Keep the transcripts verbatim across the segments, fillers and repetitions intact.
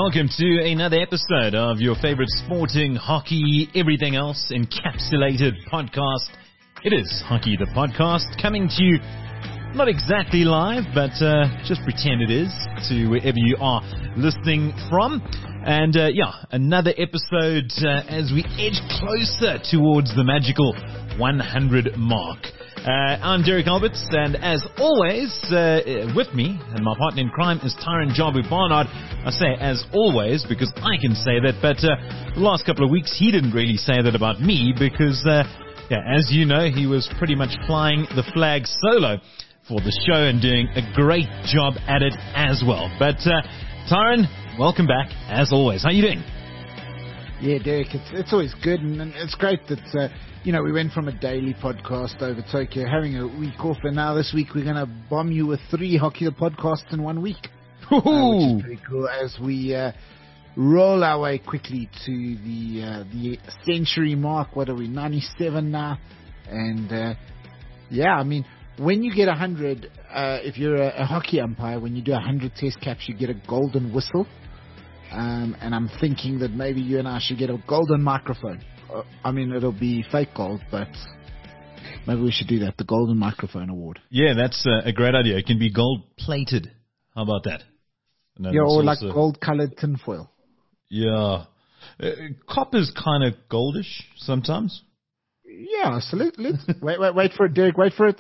Welcome to another episode of your favorite sporting, hockey, everything else encapsulated podcast. It is Hockey the Podcast, coming to you not exactly live, but uh, just pretend it is, to wherever you are listening from. And uh, yeah, another episode uh, as we edge closer towards the magical one hundred mark. Uh, I'm Derek Alberts, and as always, uh, with me, and my partner in crime is Tyron Jabu Barnard. I say as always because I can say that, but uh, the last couple of weeks he didn't really say that about me because, uh, yeah, as you know, he was pretty much flying the flag solo for the show and doing a great job at it as well. But uh, Tyron, welcome back as always. How you doing? Yeah, Derek, it's it's always good, and, and it's great that, uh, you know, we went from a daily podcast over Tokyo, having a week off, and now this week we're going to bomb you with three Hockey the Podcasts in one week, uh, which is pretty cool as we uh, roll our way quickly to the uh, the century mark. What are we, ninety-seven now? And, uh, yeah, I mean, when you get one hundred, uh, if you're a, a hockey umpire, when you do one hundred test caps, you get a golden whistle. Um, and I'm thinking that maybe you and I should get a golden microphone. Uh, I mean, it'll be fake gold, but maybe we should do that, the Golden Microphone Award. Yeah, that's uh, a great idea. It can be gold-plated. How about that? Yeah, or like gold-colored tinfoil. Yeah. Uh, copper's kind of goldish sometimes. Yeah, so let, let's... wait, wait, wait for it, Derek. Wait for it.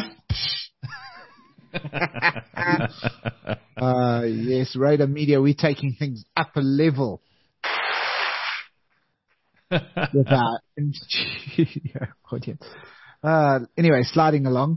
uh, yes, Radar Media, we're taking things up a level. With our studio audience. Uh, anyway, sliding along.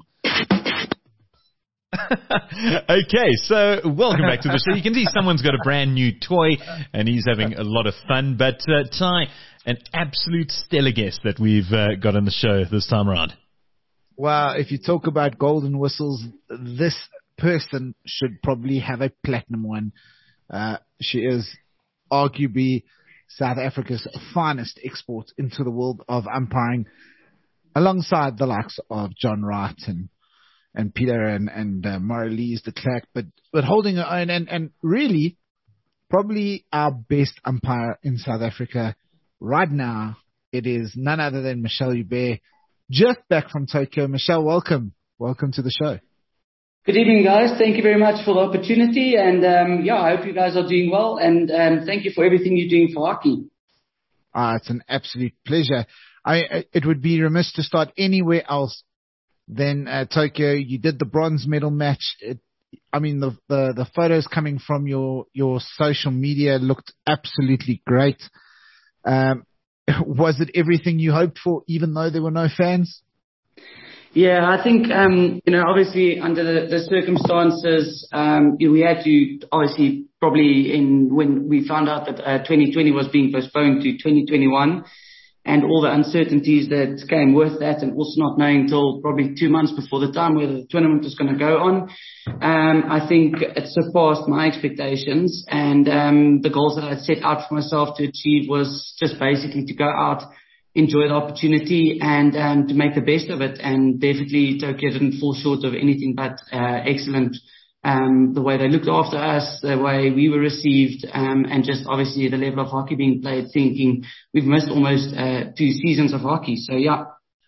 Okay, so welcome back to the show. You can see someone's got a brand new toy and he's having a lot of fun. But uh, Ty, an absolute stellar guest that we've uh, got on the show this time around. Well, if you talk about golden whistles, this person should probably have a platinum one. Uh, she is arguably South Africa's finest export into the world of umpiring, alongside the likes of John Wright and and Peter and and uh, Marie-Lise de Klerk, but but holding her own and and really probably our best umpire in South Africa right now. It is none other than Michelle Joubert. Just back from Tokyo. Michelle, welcome. Welcome to the show. Good evening, guys. Thank you very much for the opportunity. And, um, yeah, I hope you guys are doing well. And um, thank you for everything you're doing for hockey. Ah, it's an absolute pleasure. I, it would be remiss to start anywhere else than uh, Tokyo. You did the bronze medal match. It, I mean, the, the, the photos coming from your, your social media looked absolutely great. Um, Was it everything you hoped for, even though there were no fans? Yeah, I think, um, you know, obviously under the, the circumstances, um, you know, we had to obviously probably in when we found out that uh, twenty twenty was being postponed to twenty twenty-one and all the uncertainties that came with that, and also not knowing until probably two months before the time whether the tournament was going to go on. Um, I think it surpassed my expectations, and um, the goals that I set out for myself to achieve was just basically to go out, enjoy the opportunity, and um, to make the best of it. And definitely Tokyo didn't fall short of anything but uh, excellent. Um, the way they looked after us, the way we were received, um, and just obviously the level of hockey being played, thinking we've missed almost uh, two seasons of hockey. So, yeah.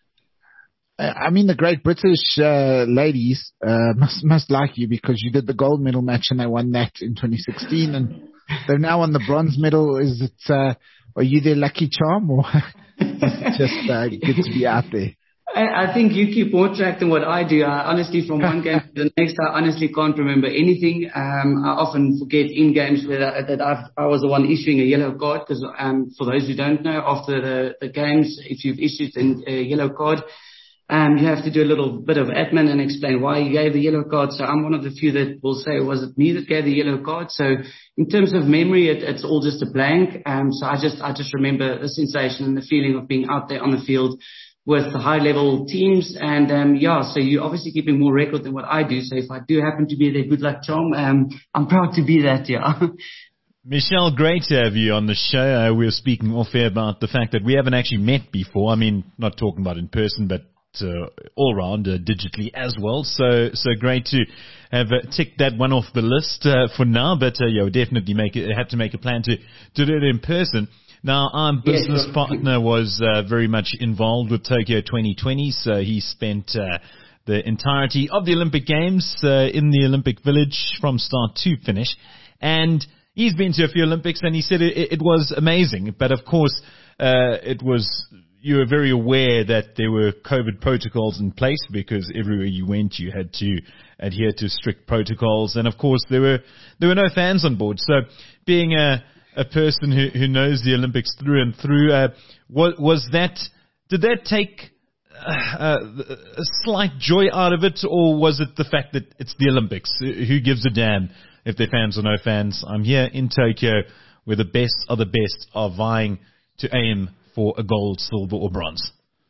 I mean, the great British uh, ladies uh, must must like you because you did the gold medal match and they won that in twenty sixteen, and they've now won the bronze medal. Is it? Uh, are you their lucky charm, or is it just uh, good to be out there? I think you keep more track than what I do. I honestly, from one game to the next, I honestly can't remember anything. Um, I often forget in games where I, that I've, I was the one issuing a yellow card because, um, for those who don't know, after the, the games, if you've issued a, a yellow card, um, you have to do a little bit of admin and explain why you gave the yellow card. So I'm one of the few that will say, was it me that gave the yellow card? So in terms of memory, it, it's all just a blank. Um, so I just, I just remember the sensation and the feeling of being out there on the field with the high-level teams. And, um, yeah, so you're obviously keeping more record than what I do. So if I do happen to be their good luck charm, um, I'm proud to be that, yeah. Michelle, great to have you on the show. Uh, we were speaking off air about the fact that we haven't actually met before. I mean, not talking about in person, but uh, all round uh, digitally as well. So so great to have uh, ticked that one off the list uh, for now. But uh, yeah, we'll definitely make it, have to make a plan to, to do it in person. Now, our business yes, partner was uh, very much involved with Tokyo twenty twenty, so he spent uh, the entirety of the Olympic Games uh, in the Olympic Village from start to finish. And he's been to a few Olympics, and he said it, it was amazing. But, of course, uh, it was you were very aware that there were COVID protocols in place because everywhere you went, you had to adhere to strict protocols. And, of course, there were there were no fans on board. So being a, a person who, who knows the Olympics through and through, uh, was, was that did that take uh, a slight joy out of it, or was it the fact that it's the Olympics? Who gives a damn if they're fans or no fans? I'm here in Tokyo where the best of the best are vying to aim for a gold, silver, or bronze.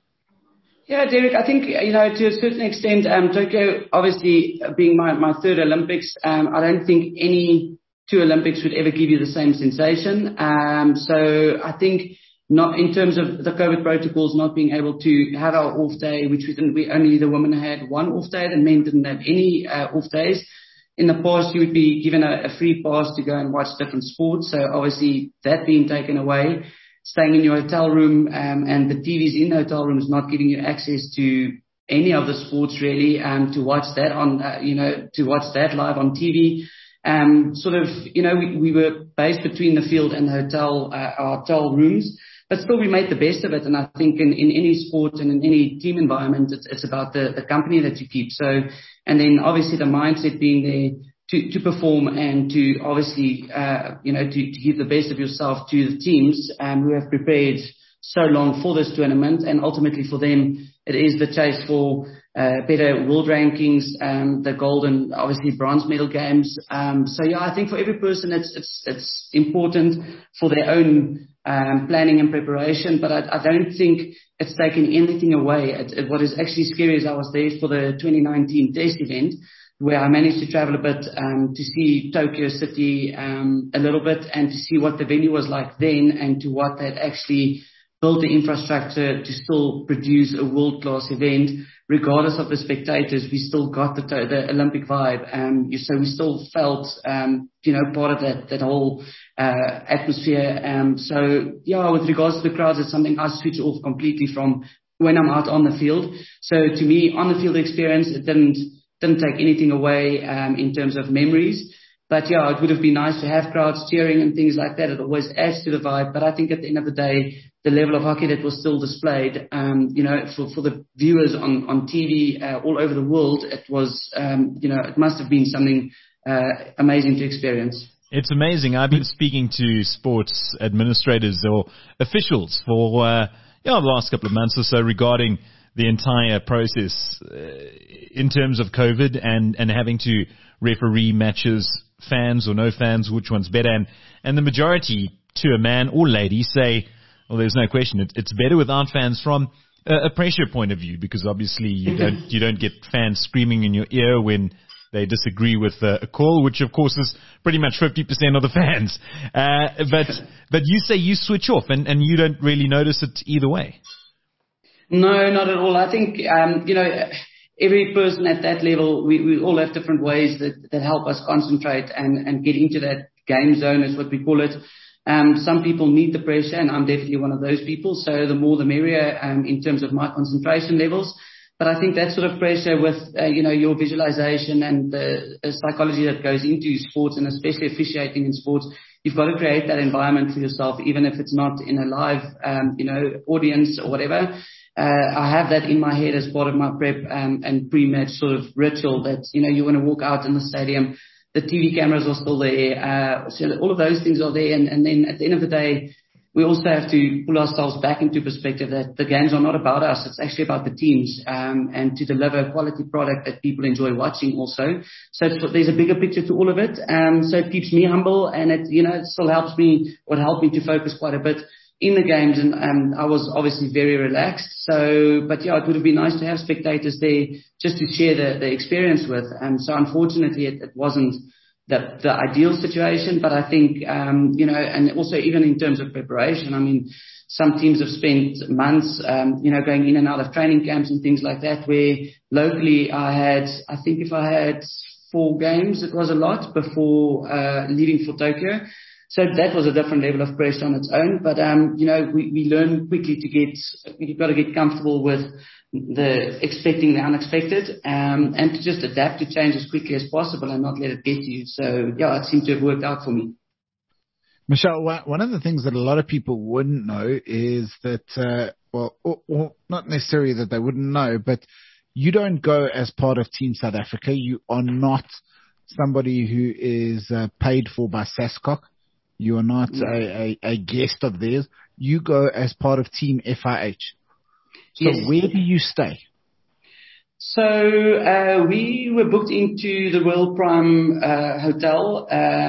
Yeah, Derek, I think, you know, to a certain extent, um, Tokyo, obviously being my, my third Olympics, um, I don't think any two Olympics would ever give you the same sensation. Um, so I think not in terms of the COVID protocols, not being able to have our off day, which we didn't, we only the women had one off day, the men didn't have any uh, off days. In the past, you would be given a, a free pass to go and watch different sports. So obviously that being taken away, staying in your hotel room, um, and the T Vs in the hotel room is not giving you access to any of the sports really, um, to watch that on, uh, you know, to watch that live on T V. Um, sort of, you know, we, we were based between the field and the hotel, uh, our hotel rooms, but still we made the best of it. And I think in, in any sport and in any team environment, it's, it's about the, the company that you keep. So, and then obviously the mindset being there to, to perform and to obviously, uh, you know, to, to give the best of yourself to the teams, um, who have prepared so long for this tournament. And ultimately for them, it is the chase for uh, better world rankings, um, the gold and obviously bronze medal games. Um, so yeah, I think for every person, it's, it's, it's important for their own, um, planning and preparation, but I, I don't think it's taken anything away. It, it, what is actually scary is I was there for the twenty nineteen test event, where I managed to travel a bit, um, to see Tokyo City, um, a little bit, and to see what the venue was like then, and to what they'd actually built the infrastructure to still produce a world-class event. Regardless of the spectators, we still got the, the Olympic vibe. Um, so we still felt, um, you know, part of that, that whole, uh, atmosphere. Um, so yeah, with regards to the crowds, it's something I switch off completely from when I'm out on the field. So to me, on the field experience, it didn't, didn't take anything away, um, in terms of memories. But yeah, it would have been nice to have crowds cheering and things like that. It always adds to the vibe. But I think at the end of the day, the level of hockey that was still displayed, um, you know, for, for the viewers on, on T V uh, all over the world, it was, um, you know, it must have been something uh, amazing to experience. It's amazing. I've been speaking to sports administrators or officials for uh, you know, the last couple of months or so regarding the entire process uh, in terms of COVID and, and having to referee matches, fans or no fans, which one's better. And, and the majority, to a man or lady, say, well, there's no question, it, it's better without fans from a, a pressure point of view, because obviously you don't you don't get fans screaming in your ear when they disagree with uh, a call, which of course is pretty much fifty percent of the fans. Uh, but but you say you switch off and, and you don't really notice it either way. No, not at all. I think, um, you know, every person at that level, we, we all have different ways that, that help us concentrate and, and get into that game zone, is what we call it. Um, some people need the pressure, and I'm definitely one of those people. So the more the merrier, um, in terms of my concentration levels. But I think that sort of pressure with, uh, you know, your visualization and the uh, psychology that goes into sports, and especially officiating in sports, you've got to create that environment for yourself, even if it's not in a live, um, you know, audience or whatever. Uh, I have that in my head as part of my prep, um, and pre-match sort of ritual that, you know, you want to walk out in the stadium. The T V cameras are still there. Uh, so all of those things are there. And, and then at the end of the day, we also have to pull ourselves back into perspective that the games are not about us. It's actually about the teams, um, and to deliver a quality product that people enjoy watching also. So it's, there's a bigger picture to all of it. Um, so it keeps me humble, and it, you know, it still helps me, or helped me to focus quite a bit in the games. And um, I was obviously very relaxed. So, but yeah, it would have been nice to have spectators there just to share the, the experience with. And so unfortunately it, it wasn't the, the ideal situation, but I think, um, you know, and also even in terms of preparation, I mean, some teams have spent months, um, you know, going in and out of training camps and things like that, where locally I had, I think if I had four games, it was a lot before uh, leaving for Tokyo. So that was a different level of pressure on its own. But, um, you know, we, we learn quickly to get, you've got to get comfortable with the expecting the unexpected, um, and to just adapt to change as quickly as possible and not let it get to you. So, yeah, it seemed to have worked out for me. Michelle, one of the things that a lot of people wouldn't know is that, uh, well, or, or not necessarily that they wouldn't know, but you don't go as part of Team South Africa. You are not somebody who is uh, paid for by SASCOC. You are not No. a, a, a guest of theirs. You go as part of Team F I H. So Yes. where do you stay? So uh, we were booked into the World Prime uh, Hotel,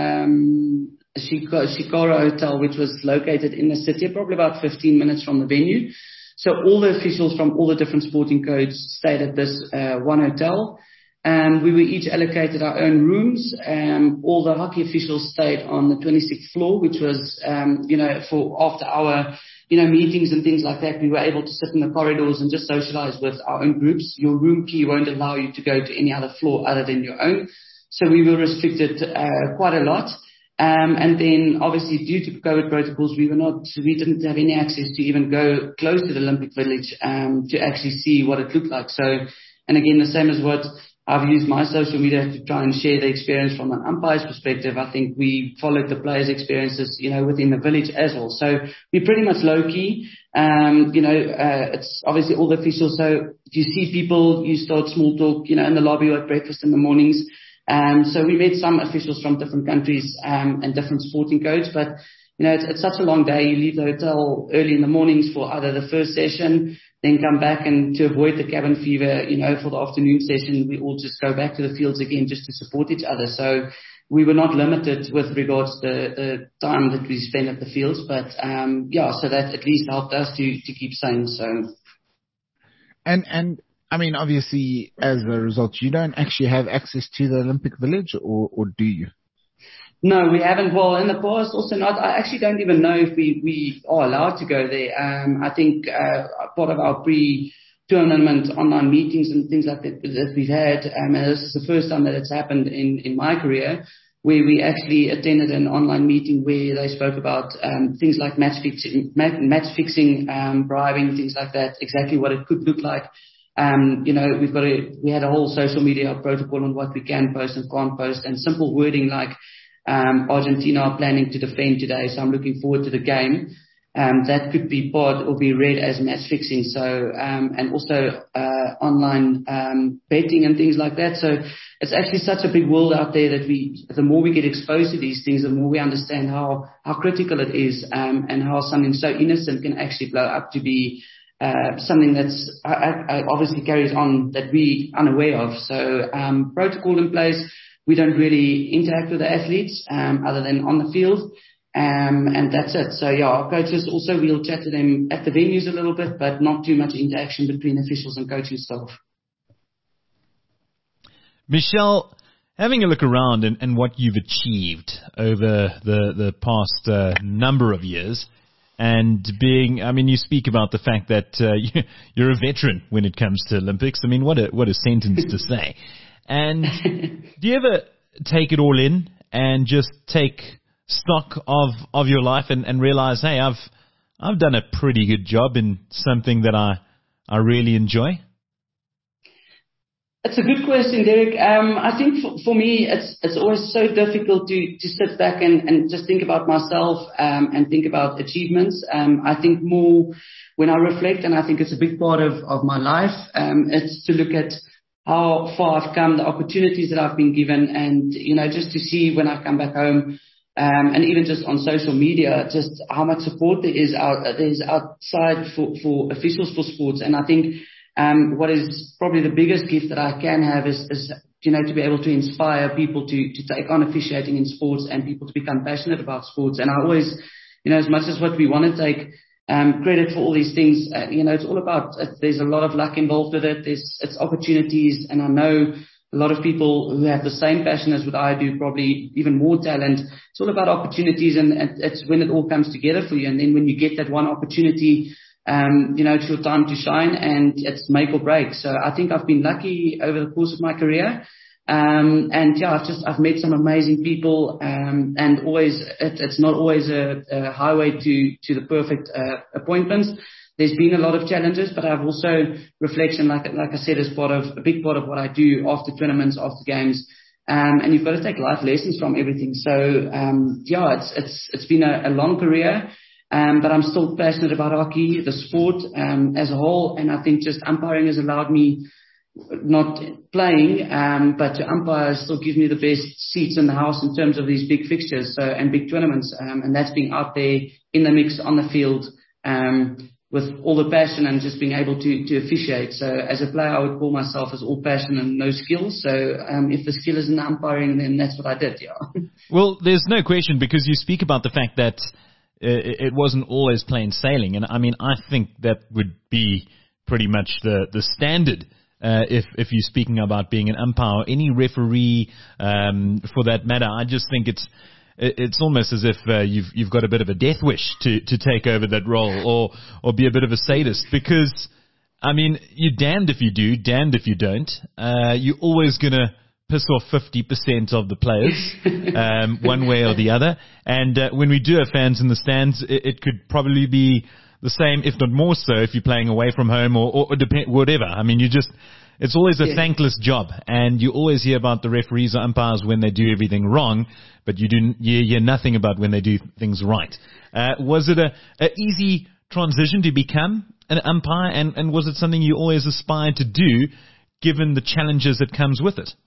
um, Shikara Hotel, which was located in the city, probably about fifteen minutes from the venue. So all the officials from all the different sporting codes stayed at this uh, one hotel. Um, we were each allocated our own rooms. Um, all the hockey officials stayed on the twenty-sixth floor, which was, um, you know, for after our, you know, meetings and things like that, we were able to sit in the corridors and just socialize with our own groups. Your room key won't allow you to go to any other floor other than your own. So we were restricted uh, quite a lot. Um, and then obviously due to COVID protocols, we were not, we didn't have any access to even go close to the Olympic Village, um, to actually see what it looked like. So, and again, the same as what I've used my social media to try and share the experience from an umpire's perspective. I think we followed the players' experiences, you know, within the village as well. So we're pretty much low key. Um, you know, uh, it's obviously all the officials. So you see people, you start small talk, you know, in the lobby or at breakfast in the mornings. Um, so we met some officials from different countries, um, and different sporting codes, but you know, it's, it's such a long day. You leave the hotel early in the mornings for either the first session, then come back, and to avoid the cabin fever, you know, for the afternoon session, we all just go back to the fields again just to support each other. So we were not limited with regards to the, the time that we spent at the fields, but, um, yeah, so that at least helped us to, to keep sane. So. And, and, I mean, obviously, as a result, you don't actually have access to the Olympic Village, or, or do you? No, we haven't. Well, in the past, also not. I actually don't even know if we, we are allowed to go there. Um, I think uh, part of our pre-tournament online meetings and things like that that we've had, um, and this is the first time that it's happened in, in my career, where we actually attended an online meeting where they spoke about um, things like match fixing, match fixing, um, bribing, things like that, exactly what it could look like. Um, you know, we've got a, we had a whole social media protocol on what we can post and can't post, and simple wording like, um, Argentina are planning to defend today, so I'm looking forward to the game. Um, that could be part or be read as match fixing. So, um, and also, uh, online, um, betting and things like that. So it's actually such a big world out there that we, the more we get exposed to these things, the more we understand how, how critical it is, um, and how something so innocent can actually blow up to be, Uh, something that's uh, uh, obviously carries on that we unaware of. So um, protocol in place. We don't really interact with the athletes um, other than on the field, um, and that's it. So yeah, our coaches also, we'll chat to them at the venues a little bit, but not too much interaction between officials and coaching staff. Michelle, having a look around and, and what you've achieved over the the past uh, number of years. And being, I mean, you speak about the fact that uh, you're a veteran when it comes to Olympics. I mean, what a what a sentence to say. And do you ever take it all in and just take stock of of your life and, and realize, hey, I've I've done a pretty good job in something that I I really enjoy? It's a good question, Derek. Um, I think for, for me, it's it's always so difficult to, to sit back and, and just think about myself um, and think about achievements. Um, I think more when I reflect, and I think it's a big part of, of my life, um, it's to look at how far I've come, the opportunities that I've been given, and, you know, just to see when I come back home, um, and even just on social media, just how much support there is out there is outside for, for officials for sports. And I think Um, what is probably the biggest gift that I can have is, is, you know, to be able to inspire people to, to take on officiating in sports and people to become passionate about sports. And I always, you know, as much as what we want to take um, credit for all these things, uh, you know, it's all about, uh, there's a lot of luck involved with it. There's, it's opportunities. And I know a lot of people who have the same passion as what I do, probably even more talent. It's all about opportunities, and it's when it all comes together for you. And then when you get that one opportunity, um, you know, it's your time to shine, and it's make or break. So I think I've been lucky over the course of my career. Um, and yeah, I've just, I've met some amazing people, um, and always, it, it's not always a, a highway to, to the perfect, uh, appointments. There's been a lot of challenges, but I've also reflection, like, like I said, as part of, a big part of what I do after tournaments, after games. Um, and you've got to take life lessons from everything. So, um, yeah, it's, it's, it's been a, a long career. Um, but I'm still passionate about hockey, the sport, um, as a whole. And I think just umpiring has allowed me, not playing, um, but to umpire still gives me the best seats in the house in terms of these big fixtures, so, and big tournaments. Um, and that's being out there in the mix on the field, um, with all the passion and just being able to, to officiate. So as a player, I would call myself as all passion and no skill. So, um, if the skill is in the umpiring, then that's what I did. Yeah. Well, there's no question, because you speak about the fact that uh, it wasn't always plain sailing. And I mean, I think that would be pretty much the, the standard. Uh, if if you're speaking about being an umpire, or any referee, um, for that matter, I just think it's it's almost as if uh, you've you've got a bit of a death wish to, to take over that role, or or be a bit of a sadist, because I mean, you're damned if you do, damned if you don't. Uh, you're always gonna piss off fifty percent of the players, um, one way or the other. And uh, when we do have fans in the stands, it, it could probably be the same, if not more so, if you're playing away from home, or, or, or depend, whatever. I mean, you just, it's always a yeah. thankless job, and you always hear about the referees or umpires when they do everything wrong, but you do you hear nothing about when they do things right. Uh, was it a, a easy transition to become an umpire, and, and was it something you always aspired to do, given the challenges that comes with it?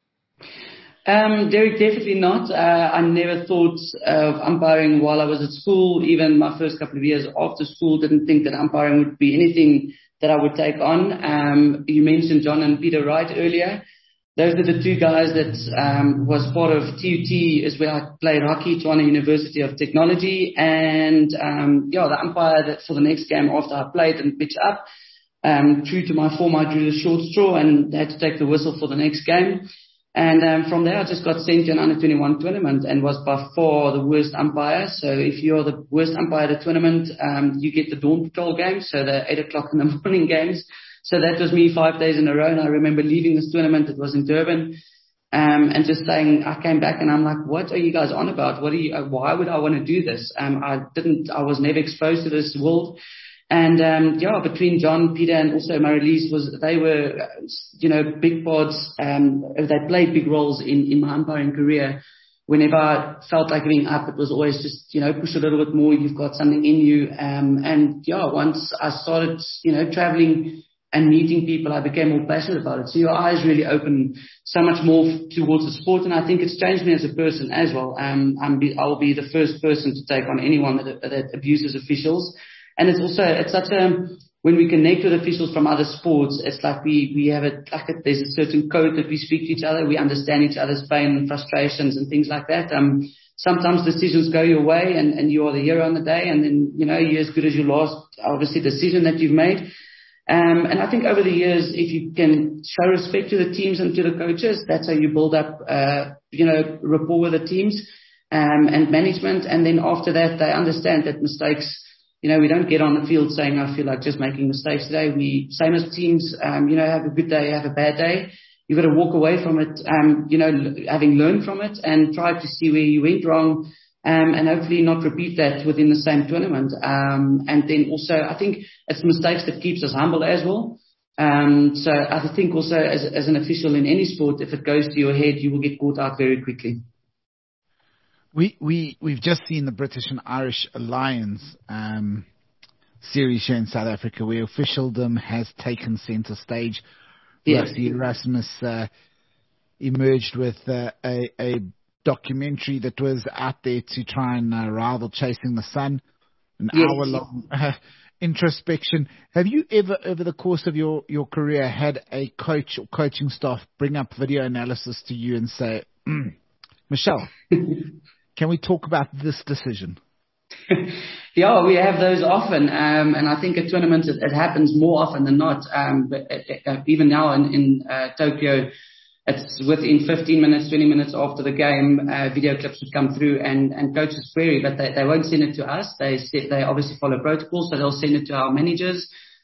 Um, Derek, definitely not. Uh, I never thought of umpiring while I was at school. Even my first couple of years after school, didn't think that umpiring would be anything that I would take on. Um, you mentioned John and Peter Wright earlier. Those are the two guys that um, was part of T U T, is where I played hockey, Tshwane University of Technology. And um, yeah, the umpire that for the next game after I played and pitched up, um, true to my form, I drew the short straw and had to take the whistle for the next game. And um, from there, I just got sent to an under twenty-one tournament and was by far the worst umpire. So if you're the worst umpire at a tournament, um, you get the dawn patrol games, so the eight o'clock in the morning games. So that was me five days in a row. And I remember leaving this tournament. It was in Durban, um, and just saying, I came back and I'm like, what are you guys on about? What are you? Why would I want to do this? Um, I didn't. I was never exposed to this world. And, um, yeah, between John, Peter, and also Marilise, was, they were, you know, big parts, um, they played big roles in, in my umpiring career. Whenever I felt like giving up, it was always just, you know, push a little bit more. You've got something in you. Um, and yeah, once I started, you know, traveling and meeting people, I became more passionate about it. So your eyes really open so much more towards the sport. And I think it's changed me as a person as well. Um, I'm be, I'll be the first person to take on anyone that, that abuses officials. And it's also, it's such a, when we connect with officials from other sports, it's like we, we have a, like a, there's a certain code that we speak to each other. We understand each other's pain and frustrations and things like that. Um, sometimes decisions go your way and, and you are the hero on the day. And then, you know, you're as good as your last, obviously, decision that you've made. Um, and I think over the years, if you can show respect to the teams and to the coaches, that's how you build up, uh, you know, rapport with the teams, um, and management. And then after that, they understand that mistakes, you know, we don't get on the field saying, I feel like just making mistakes today. We, same as teams, um, you know, have a good day, have a bad day. You've got to walk away from it, um, you know, having learned from it and try to see where you went wrong, um, and hopefully not repeat that within the same tournament. Um, and then also, I think it's mistakes that keeps us humble as well. Um, so I think also as, as an official in any sport, if it goes to your head, you will get caught out very quickly. We, we, we've just seen the British and Irish Alliance um, series here in South Africa, where officialdom has taken centre stage. Yeah. Rusty Erasmus uh, emerged with uh, a, a documentary that was out there to try and uh, rival Chasing the Sun, an yes. hour-long uh, introspection. Have you ever, over the course of your, your career, had a coach or coaching staff bring up video analysis to you and say, mm, Michelle, can we talk about this decision? Yeah, we have those often, um, and I think at tournaments it, it happens more often than not. Um, but uh, uh, even now in, in uh, Tokyo, it's within fifteen minutes, twenty minutes after the game, uh, video clips would come through and, and coaches query, but they, they won't send it to us. They they obviously follow protocol, so they'll send it to our managers.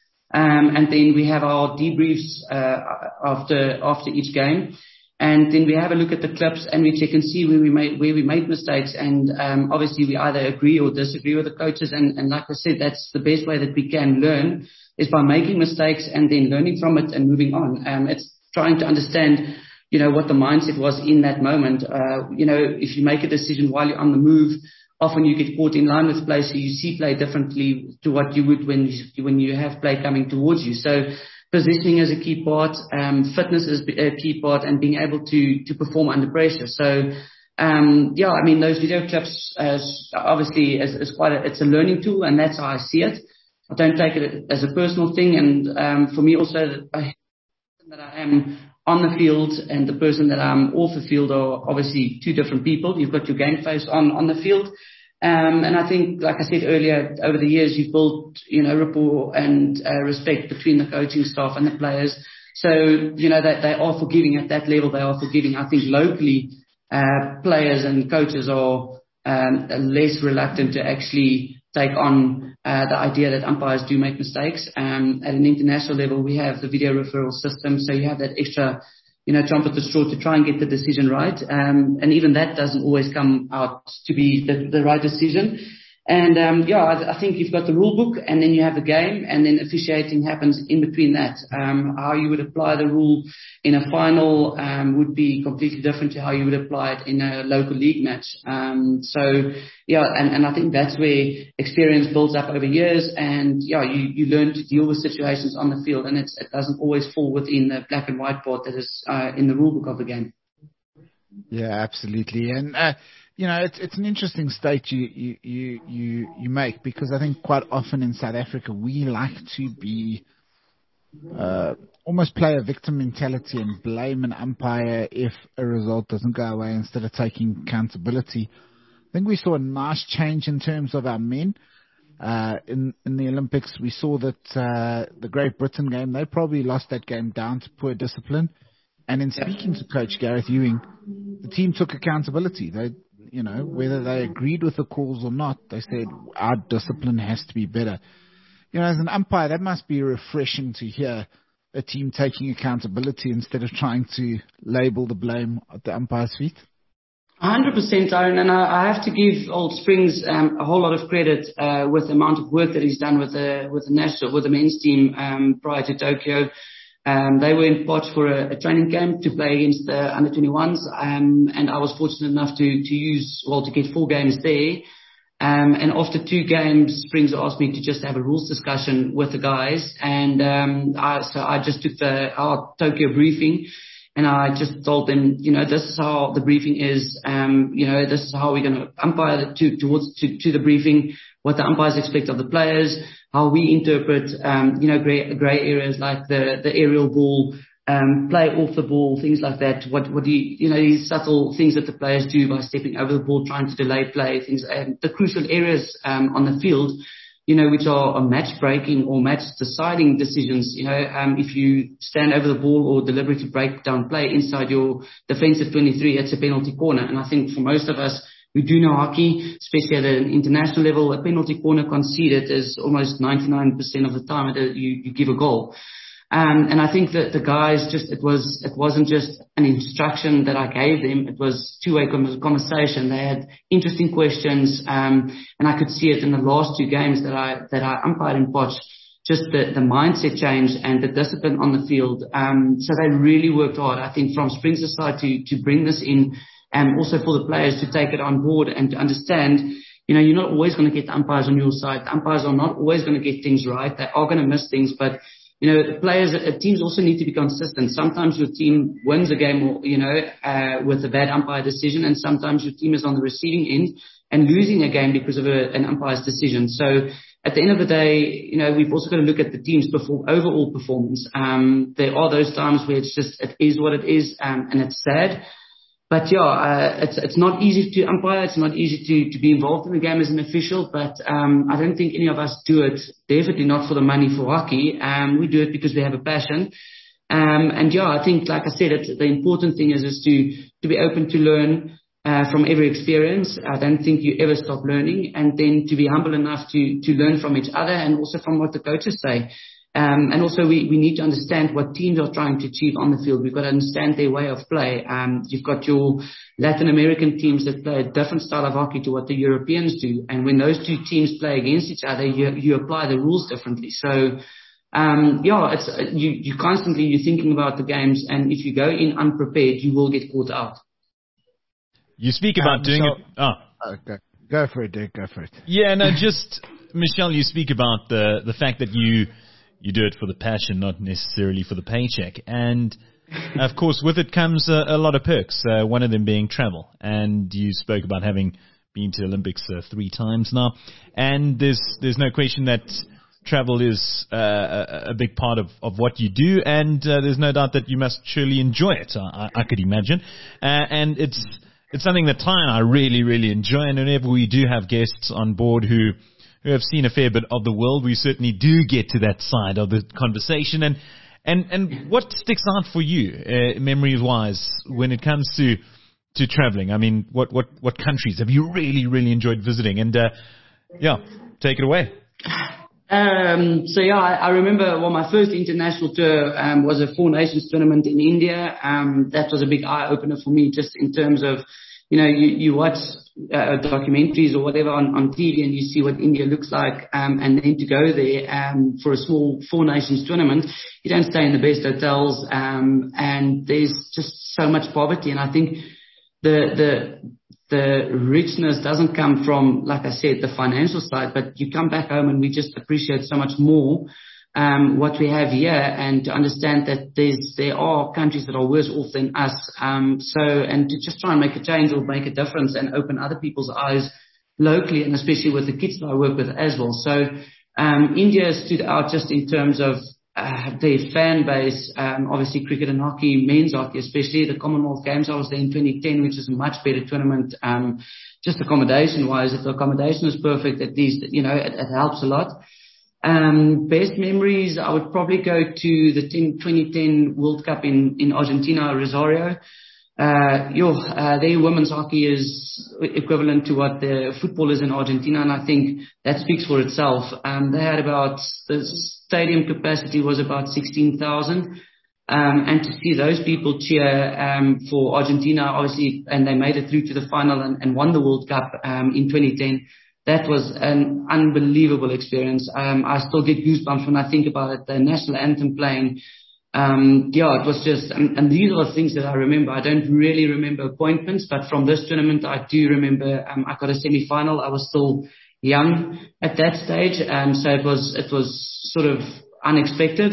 Um, and then we have our debriefs, uh, after, after each game. And then we have a look at the clips and we check and see where we made, where we made mistakes. And, um, obviously we either agree or disagree with the coaches. And, and like I said, that's the best way that we can learn is by making mistakes and then learning from it and moving on. Um, it's trying to understand, you know, what the mindset was in that moment. Uh, you know, if you make a decision while you're on the move, often you get caught in line with play, so you see play differently to what you would when you, when you have play coming towards you. So positioning is a key part, um, fitness is a key part, and being able to to perform under pressure. So, um, yeah, I mean, those video clips uh, obviously is, is quite a, it's a learning tool, and that's how I see it. I don't take it as a personal thing, and um, for me also, I, that I am on the field and the person that I'm off the field are obviously two different people. You've got your game face on, on the field. Um, and I think, like I said earlier, over the years, you've built, you know, rapport and uh, respect between the coaching staff and the players. So, you know, they, they are forgiving at that level. They are forgiving. I think locally, uh, players and coaches are um, less reluctant to actually take on uh, the idea that umpires do make mistakes. Um, at an international level, we have the video referral system, so you have that extra, you know, jump at the straw to try and get the decision right. Um, and even that doesn't always come out to be the, the right decision. And, um, yeah, I, I think you've got the rule book and then you have the game, and then officiating happens in between that. Um, how you would apply the rule in a final, um, would be completely different to how you would apply it in a local league match. Um, so, yeah, and, and I think that's where experience builds up over years, and, yeah, you, you learn to deal with situations on the field, and it's, it doesn't always fall within the black and white part that is, uh, in the rule book of the game. Yeah, absolutely. And, uh, you know, it's it's an interesting state you, you, you, you, you make, because I think quite often in South Africa we like to be uh, almost play a victim mentality and blame an umpire if a result doesn't go away instead of taking accountability. I think we saw a nice change in terms of our men. Uh, in, in the Olympics, we saw that uh, the Great Britain game, they probably lost that game down to poor discipline. And in speaking to Coach Gareth Ewing, the team took accountability. They You know, whether they agreed with the calls or not, they said our discipline has to be better. You know, as an umpire, that must be refreshing to hear a team taking accountability instead of trying to label the blame at the umpire's feet. one hundred percent, Aaron, and I, I have to give Old Springs um, a whole lot of credit uh, with the amount of work that he's done with the with the national with the men's team um, prior to Tokyo. Um, they were in Potch for a, a training camp to play against the under twenty-ones, um, and I was fortunate enough to, to use, well, to get four games there. Um, and after two games, Springs asked me to just have a rules discussion with the guys, and um, I, so I just took the our Tokyo briefing, and I just told them, you know, this is how the briefing is, um, you know, this is how we're going to umpire to, towards to, to the briefing, what the umpires expect of the players, how we interpret, um, you know, grey, grey areas like the, the aerial ball, um, play off the ball, things like that. What, what do you, you know, these subtle things that the players do by stepping over the ball, trying to delay play, things, and the crucial areas, um, on the field, you know, which are, are match breaking or match deciding decisions. You know, um, if you stand over the ball or deliberately break down play inside your defensive twenty-three, it's a penalty corner. And I think for most of us, we do know hockey, especially at an international level, a penalty corner conceded is almost ninety-nine percent of the time that you, you give a goal. Um, and I think that the guys just, it was, it wasn't just an instruction that I gave them. It was two-way conversation. They had interesting questions. Um, and I could see it in the last two games that I, that I umpired in Potch, just the, the mindset change and the discipline on the field. Um, so they really worked hard, I think, from Springs' side to, to bring this in. And also for the players to take it on board and to understand, you know, you're not always going to get the umpires on your side. The umpires are not always going to get things right. They are going to miss things. But, you know, the players, uh, teams also need to be consistent. Sometimes your team wins a game, or, you know, uh, with a bad umpire decision. And sometimes your team is on the receiving end and losing a game because of a, an umpire's decision. So at the end of the day, you know, we've also got to look at the team's perform- overall performance. Um, there are those times where it's just, it is what it is, um, and it's sad. But yeah, uh, it's it's not easy to umpire. It's not easy to, to be involved in the game as an official. But um, I don't think any of us do it. Definitely not for the money for hockey. Um, we do it because we have a passion. Um, and yeah, I think, like I said, it's, the important thing is, is to, to be open to learn uh, from every experience. I don't think you ever stop learning, and then to be humble enough to, to learn from each other and also from what the coaches say. Um, and also we, we need to understand what teams are trying to achieve on the field. We've got to understand their way of play. Um, you've got your Latin American teams that play a different style of hockey to what the Europeans do. And when those two teams play against each other, you, you apply the rules differently. So, um, yeah, it's, you, you constantly, you're thinking about the games, and if you go in unprepared, you will get caught out. You speak about um, doing so, it. Oh. Okay. Go for it, Dick. Go for it. Yeah, no, just, Michelle, you speak about the, the fact that you, you do it for the passion, not necessarily for the paycheck. And, of course, with it comes a, a lot of perks, uh, one of them being travel. And you spoke about having been to Olympics uh, three times now. And there's there's no question that travel is uh, a, a big part of, of what you do. And uh, there's no doubt that you must surely enjoy it, I, I could imagine. Uh, and it's it's something that Ty and I really, really enjoy. And whenever we do have guests on board who who have seen a fair bit of the world, we certainly do get to that side of the conversation. And and, and what sticks out for you, uh, memories-wise, when it comes to to traveling? I mean, what, what, what countries have you really, really enjoyed visiting? And, uh, yeah, take it away. Um, so, yeah, I, I remember, well, my first international tour um, was a Four Nations tournament in India. Um, that was a big eye-opener for me, just in terms of, you know, you, you watch uh, documentaries or whatever on, on T V and you see what India looks like, um, and then to go there um, for a small Four Nations tournament, you don't stay in the best hotels, um, and there's just so much poverty. And I think the the the richness doesn't come from, like I said, the financial side, but you come back home and we just appreciate so much more Um, what we have here, and to understand that there's, there are countries that are worse off than us. Um, so, and to just try and make a change or make a difference and open other people's eyes locally, and especially with the kids that I work with as well. So, um, India stood out just in terms of uh, their fan base. Um, obviously cricket and hockey, men's hockey especially. The Commonwealth Games, I was there in twenty ten, which is a much better tournament. Um, just accommodation wise, if the accommodation is perfect, at least, you know, it, it helps a lot. Um, best memories, I would probably go to the twenty ten World Cup in, in Argentina, Rosario. Uh, yo, uh, their women's hockey is equivalent to what the football is in Argentina, and I think that speaks for itself. Um, they had about, the stadium capacity was about sixteen thousand. Um, and to see those people cheer, um, for Argentina, obviously, and they made it through to the final and, and won the World Cup, um, in twenty ten. That was an unbelievable experience. Um, I still get goosebumps when I think about it. The national anthem playing. Um, yeah, it was just, and, and these are the things that I remember. I don't really remember appointments, but from this tournament, I do remember, um, I got a semi-final. I was still young at that stage. Um, so it was, it was sort of unexpected.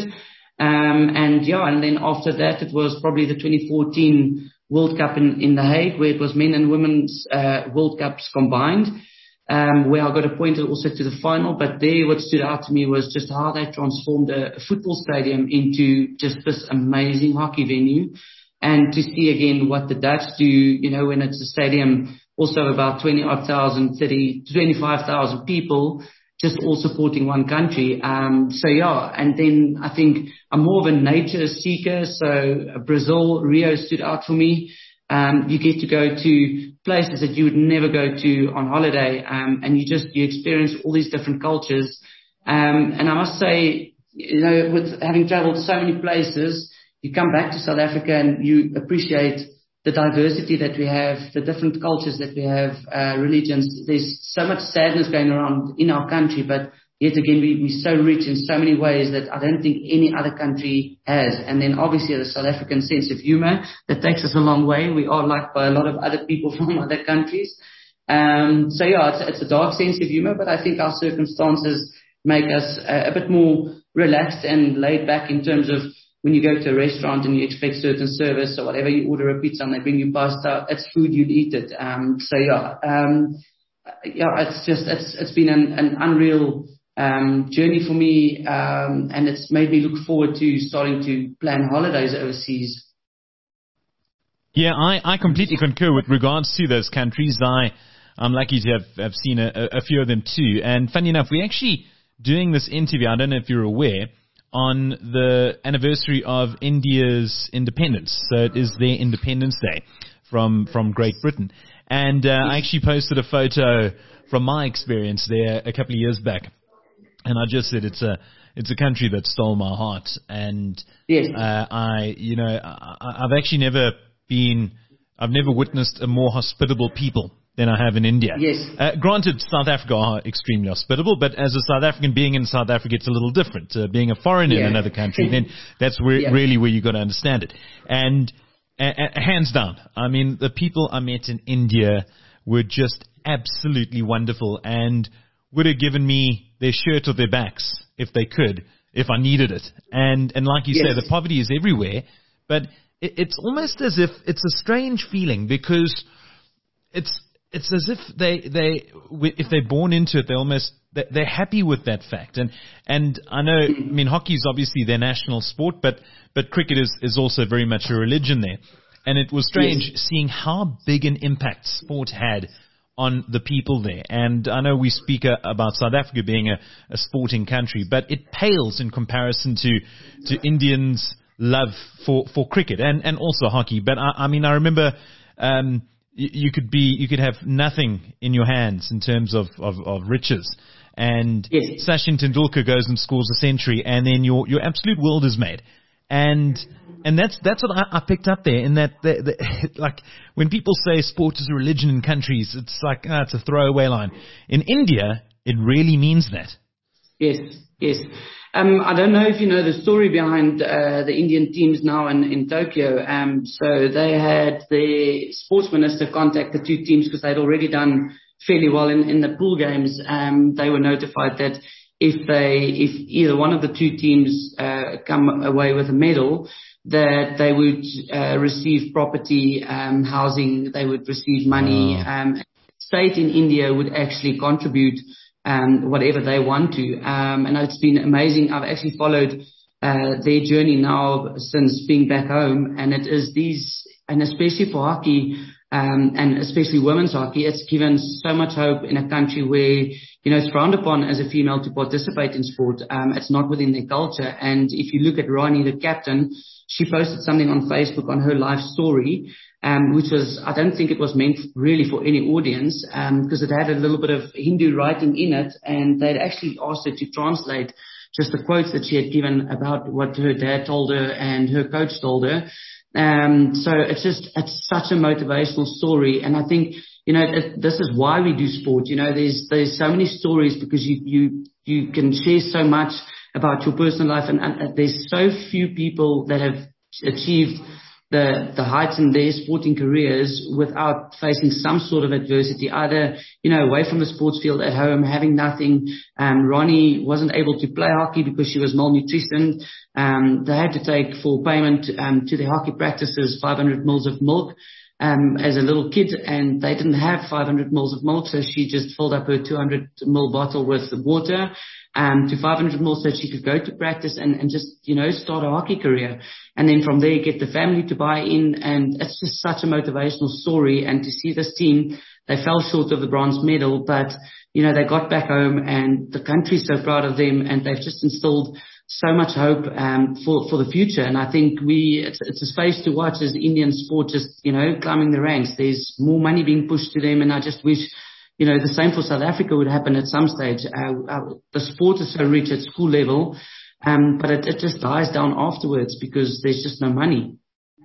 Um, and yeah, and then after that, it was probably the twenty fourteen World Cup in, in The Hague, where it was men and women's, uh, World Cups combined. Um, where I got appointed also to the final, but there what stood out to me was just how they transformed a, a football stadium into just this amazing hockey venue. And to see again what the Dutch do, you know, when it's a stadium also about twenty odd thousand, thirty, twenty-five thousand people, just all supporting one country. Um, so yeah, and then I think I'm more of a nature seeker. So Brazil, Rio stood out for me. Um, you get to go to places that you would never go to on holiday, um, and you just, you experience all these different cultures. Um, and I must say, you know, with having traveled so many places, you come back to South Africa and you appreciate the diversity that we have, the different cultures that we have, uh, religions. There's so much sadness going around in our country, but yet again, we, we're so rich in so many ways that I don't think any other country has. And then obviously the South African sense of humor, that takes us a long way. We are liked by a lot of other people from other countries. Um, so yeah, it's, it's a dark sense of humor, but I think our circumstances make us a, a bit more relaxed and laid back in terms of when you go to a restaurant and you expect certain service or whatever, you order a pizza and they bring you pasta, it's food, you'd eat it. Um, so yeah, um, yeah, it's just, it's, it's been an, an unreal Um, journey for me, um, and it's made me look forward to starting to plan holidays overseas. Yeah, I, I completely concur with regards to those countries. I, I'm lucky to have, have seen a, a few of them too. And funny enough, we're actually doing this interview, I don't know if you're aware, on the anniversary of India's independence. So it is their Independence Day from, from Great Britain. And uh, I actually posted a photo from my experience there a couple of years back. And I just said it's a it's a country that stole my heart. And Yes. uh, I, you know, I, I've actually never been, I've never witnessed a more hospitable people than I have in India. Yes. Uh, granted, South Africa are extremely hospitable, but as a South African, being in South Africa, it's a little different. Uh, being a foreigner Yeah. in another country, then that's where, Yeah. really where you got to understand it. And uh, uh, hands down, I mean, the people I met in India were just absolutely wonderful and would have given me their shirt or their backs if they could, if I needed it. And and like you Yes. say, the poverty is everywhere, but it, it's almost as if it's a strange feeling because it's it's as if they they if they're born into it, they almost they- they're happy with that fact. And and I know, I mean, hockey is obviously their national sport, but but cricket is is also very much a religion there. And it was strange Yes. seeing how big an impact sport had on the people there. And I know we speak uh, about South Africa being a, a sporting country, but it pales in comparison to to Indians' love for, for cricket and, and also hockey. But I, I mean, I remember um, you, you could be you could have nothing in your hands in terms of, of, of riches. And Yes. Sachin Tendulkar goes and scores a century, and then your your absolute world is made. And and that's that's what I, I picked up there. In that, the, the, like when people say sport is a religion in countries, it's like ah, it's a throwaway line. In India, it really means that. Yes, yes. Um, I don't know if you know the story behind uh, the Indian teams now in, in Tokyo. Um, so they had the sports minister contact the two teams because they'd already done fairly well in, in the pool games. Um, they were notified that if they, if either one of the two teams uh, come away with a medal, that they would uh, receive property, um, housing, they would receive money. Wow. Um, state in India would actually contribute um, whatever they want to. Um, and it's been amazing. I've actually followed uh, their journey now since being back home, and it is these, and especially for hockey, um, and especially women's hockey, it's given so much hope in a country where, you know, it's frowned upon as a female to participate in sport. Um, it's not within their culture. And if you look at Ronnie, the captain, she posted something on Facebook on her life story, um, which was, I don't think it was meant really for any audience, um, because it had a little bit of Hindu writing in it, and they'd actually asked her to translate just the quotes that she had given about what her dad told her and her coach told her. Um, so it's just, it's such a motivational story. And I think, you know, it, this is why we do sport. You know, there's, there's so many stories because you, you, you can share so much about your personal life, and, and there's so few people that have achieved the, the heights in their sporting careers without facing some sort of adversity, either, you know, away from the sports field, at home, having nothing. Um, Ronnie wasn't able to play hockey because she was malnutritioned. Um, they had to take for payment, um, to their hockey practices, five hundred mils of milk, um, as a little kid, and they didn't have five hundred mils of milk, so she just filled up her two hundred mil bottle with water, um, to five hundred mil so she could go to practice and, and just, you know, start a hockey career. And then from there, get the family to buy in. And it's just such a motivational story. And to see this team, they fell short of the bronze medal, but, you know, they got back home and the country's so proud of them, and they've just instilled so much hope, um, for, for the future. And I think we, it's, it's a space to watch as Indian sport just, you know, climbing the ranks. There's more money being pushed to them. And I just wish, you know, the same for South Africa would happen at some stage. Uh, uh, the sport is so rich at school level, um, but it, it just dies down afterwards because there's just no money.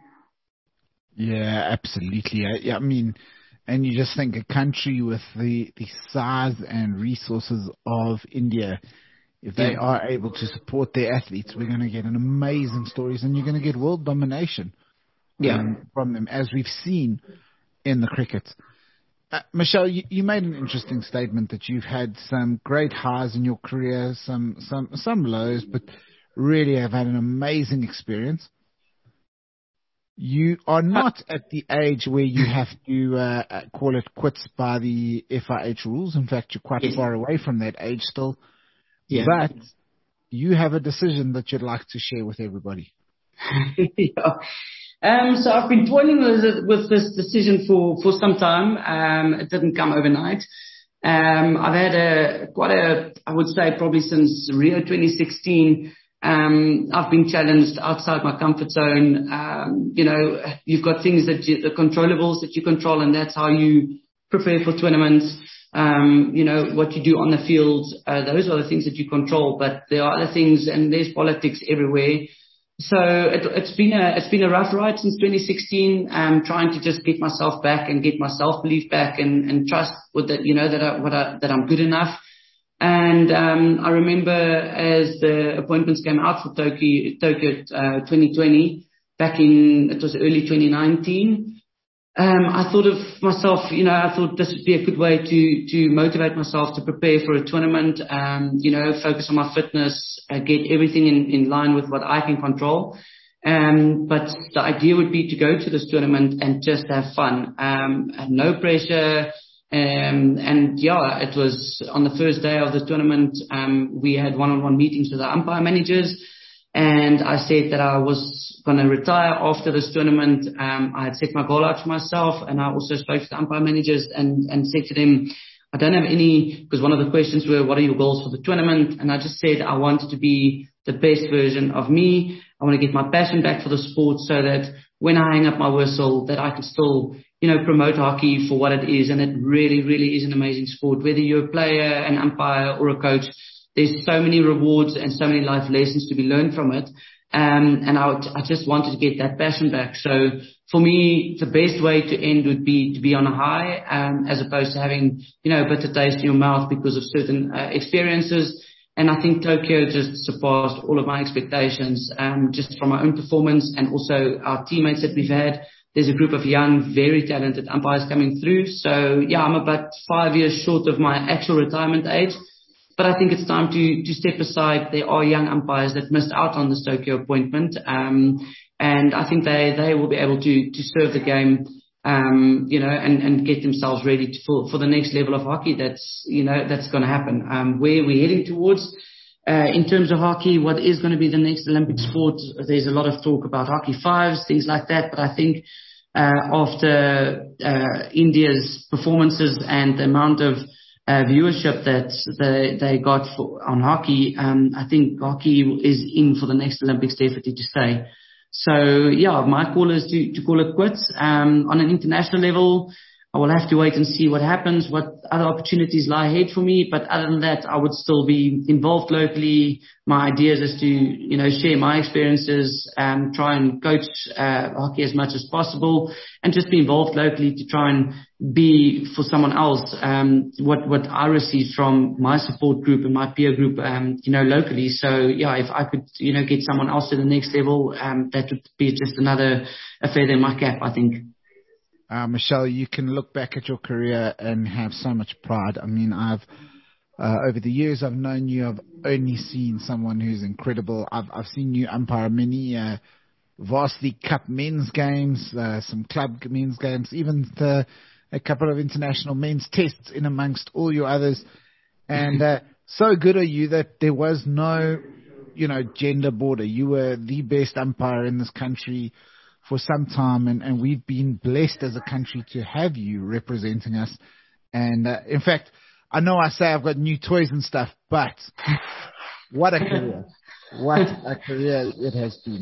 Yeah, absolutely. I, yeah, I mean, and you just think a country with the, the size and resources of India, if they Yeah. are able to support their athletes, we're going to get an amazing stories, and you're going to get world domination Yeah. um, from them, as we've seen in the cricket. Uh, Michelle, you, you made an interesting statement that you've had some great highs in your career, some some some lows, but really have had an amazing experience. You are not at the age where you have to uh, call it quits by the F I H rules. In fact, you're quite Yes. far away from that age still. Yeah. But you have a decision that you'd like to share with everybody. yeah. Um, so I've been toiling with, it- with this decision for, for some time. Um, it didn't come overnight. Um, I've had a, quite a, I would say probably since Rio twenty sixteen, Um, I've been challenged outside my comfort zone. Um, you know, you've got things that you, the controllables that you control, and that's how you prepare for tournaments. Um, you know, what you do on the field, uh, those are the things that you control, but there are other things, and there's politics everywhere. So it, it's been a, it's been a rough ride since twenty sixteen, um, trying to just get myself back and get my self-belief back and, and trust with that, you know, that I, what I, that I'm good enough. And, um, I remember as the appointments came out for Tokyo, Tokyo, uh, twenty twenty, back in, it was early twenty nineteen, um, I thought of myself, you know, I thought this would be a good way to, to motivate myself to prepare for a tournament, um, you know, focus on my fitness, uh, get everything in, in line with what I can control. Um, but the idea would be to go to this tournament and just have fun, um, and no pressure. Um, and yeah, it was on the first day of the tournament. Um, we had one-on-one meetings with our umpire managers, and I said that I was going to retire after this tournament. Um, I had set my goal out for myself, and I also spoke to the umpire managers and, and said to them, I don't have any, because one of the questions were, what are your goals for the tournament? And I just said I wanted to be the best version of me. I want to get my passion back for the sport so that when I hang up my whistle, that I can still, you know, promote hockey for what it is. And it really, really is an amazing sport. Whether you're a player, an umpire, or a coach, there's so many rewards and so many life lessons to be learned from it. Um, and I, I just wanted to get that passion back. So for me, the best way to end would be to be on a high, um, as opposed to having, you know, a bitter taste in your mouth because of certain uh, experiences. And I think Tokyo just surpassed all of my expectations, um, just from my own performance and also our teammates that we've had. There's a group of young, very talented umpires coming through. So yeah, I'm about five years short of my actual retirement age. But I think it's time to, to step aside. There are young umpires that missed out on this Tokyo appointment. Um, and I think they, they will be able to, to serve the game, um, you know, and, and get themselves ready to, for, for the next level of hockey that's, you know, that's going to happen. Um, where we're heading towards, uh, in terms of hockey, what is going to be the next Olympic sport? There's a lot of talk about hockey fives, things like that. But I think, uh, after, uh, India's performances and the amount of, Uh, viewership that they, they got for, on hockey, um, I think hockey is in for the next Olympics definitely to stay. So yeah, my call is to, to call it quits. Um, on an international level, I will have to wait and see what happens, what other opportunities lie ahead for me. But other than that, I would still be involved locally. My idea is to, you know, share my experiences, um, try and coach uh, hockey as much as possible, and just be involved locally to try and be for someone else um, what what I received from my support group and my peer group, um, you know, locally. So yeah, if I could, you know, get someone else to the next level, um, that would be just another a feather in my cap, I think. Uh, Michelle, you can look back at your career and have so much pride. I mean, I've uh, over the years I've known you. I've only seen someone who's incredible. I've I've seen you umpire many uh, varsity cup men's games, uh, some club men's games, even the, a couple of international men's tests in amongst all your others. And uh, so good are you that there was no, you know, gender border. You were the best umpire in this country for some time, and, and we've been blessed as a country to have you representing us. And uh, in fact, I know I say I've got new toys and stuff, but what a career. What a career it has been.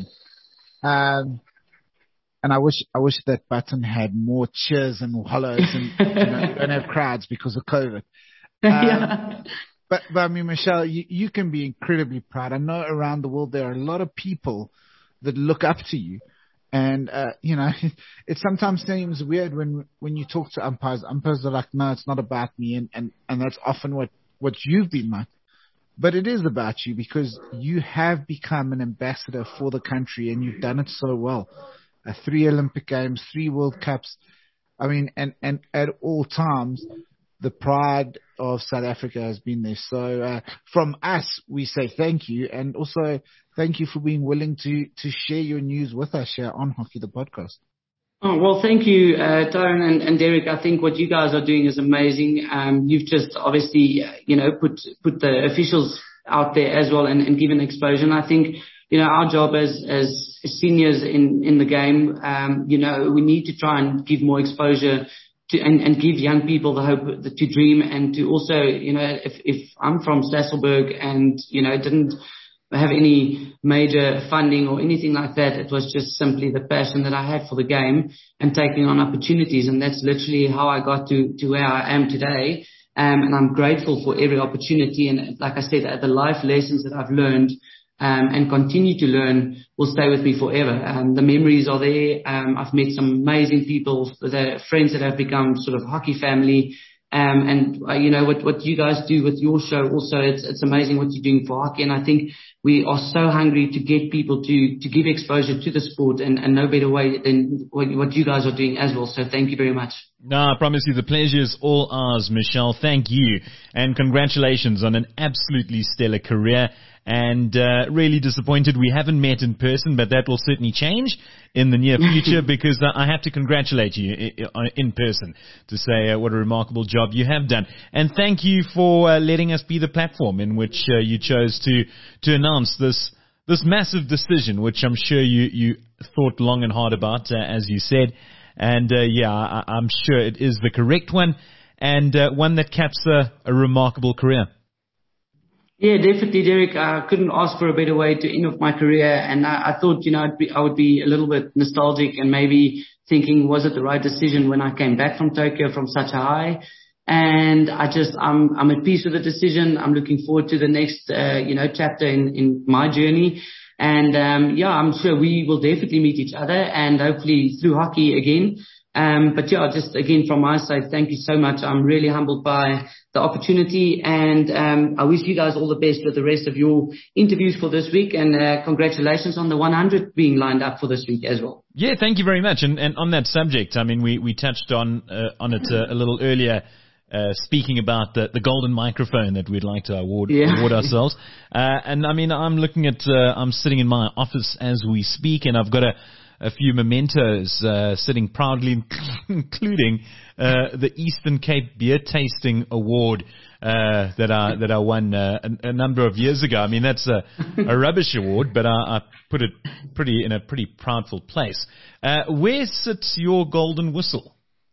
Um, and I wish I wish that button had more cheers and hollows, and you know, you don't have crowds because of COVID. Um, yeah. But, but I mean, Michelle, you, you can be incredibly proud. I know around the world there are a lot of people that look up to you. And, uh, you know, it sometimes seems weird when, when you talk to umpires. Umpires are like, no, it's not about me. And, and, and that's often what, what you've been like. But it is about you because you have become an ambassador for the country and you've done it so well. Uh, three Olympic Games, three World Cups. I mean, and, and at all times, the pride of South Africa has been there. So uh, from us, we say thank you. And also thank you for being willing to, to share your news with us here on Hockey the Podcast. Oh, well, thank you, uh, Darren and, and Derek. I think what you guys are doing is amazing. Um, you've just obviously, uh, you know, put put the officials out there as well and, and given exposure. And I think, you know, our job as as seniors in, in the game, um, you know, we need to try and give more exposure to, and, and give young people the hope to dream, and to also, you know, if, if I'm from Stasselberg and, you know, didn't have any major funding or anything like that. It was just simply the passion that I had for the game and taking on opportunities. And that's literally how I got to, to where I am today. Um, and I'm grateful for every opportunity. And like I said, the life lessons that I've learned um, and continue to learn will stay with me forever. Um, the memories are there. Um, I've met some amazing people, the friends that have become sort of hockey family. Um, and, uh, you know, what, what you guys do with your show also, it's, it's amazing what you're doing for hockey. And I think we are so hungry to get people to, to give exposure to the sport, and, and no better way than what, what you guys are doing as well. So thank you very much. No, I promise you the pleasure is all ours, Michelle. Thank you. And congratulations on an absolutely stellar career. And uh, really disappointed we haven't met in person, but that will certainly change in the near future because uh, I have to congratulate you in person to say uh, what a remarkable job you have done. And thank you for uh, letting us be the platform in which uh, you chose to to announce this this massive decision, which I'm sure you, you thought long and hard about, uh, as you said. And uh, yeah, I, I'm sure it is the correct one, and uh, one that caps a, a remarkable career. Yeah, definitely, Derek. I couldn't ask for a better way to end off my career. And I, I thought, you know, I'd be, I would be a little bit nostalgic and maybe thinking, was it the right decision when I came back from Tokyo from such a high? And I just, I'm, I'm at peace with the decision. I'm looking forward to the next, uh, you know, chapter in, in my journey. And, um, yeah, I'm sure we will definitely meet each other and hopefully through hockey again. Um, but yeah, just again from my side, thank you so much. I'm really humbled by the opportunity, and um, I wish you guys all the best with the rest of your interviews for this week, and uh, congratulations on the one hundred being lined up for this week as well. Yeah, thank you very much. And, and on that subject, I mean, we, we touched on uh, on it uh, a little earlier, uh, speaking about the, the golden microphone that we'd like to award, yeah. award ourselves. Uh, and I mean, I'm looking at, uh, I'm sitting in my office as we speak, and I've got a a few mementos uh, sitting proudly, including uh, the Eastern Cape Beer Tasting Award uh, that I that I won uh, a, a number of years ago. I mean, that's a, a rubbish award, but I, I put it pretty in a pretty proudful place. Uh, where sits your golden whistle?